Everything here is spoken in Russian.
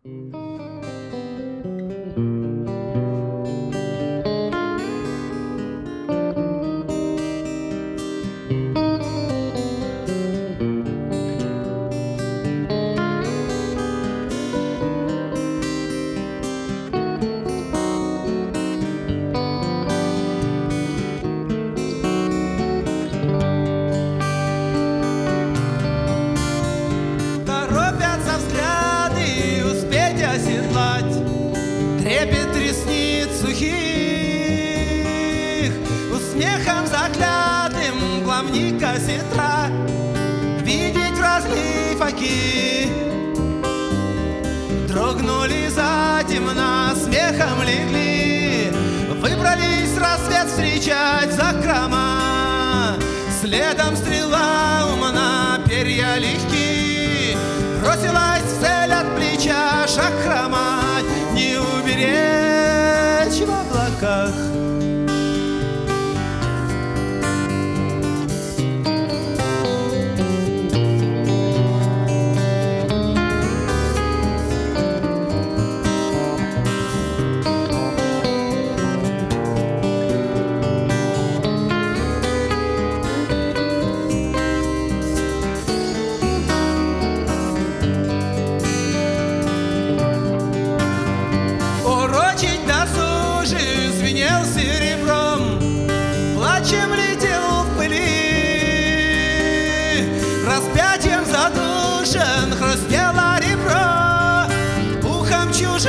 Трепет ресниц сухих, усмехом заклятым главника сестра, видеть разлив оки. Дрогнули затемно, смехом легли, выбрались рассвет встречать закрома. Следом стрела умна, перья легки, бросилась в цель от плеча шаг хромать, не уберечь в облаках. Звенел серебром, плачем летел в пыли, распятием задушен хрустело ребро, ухом чужим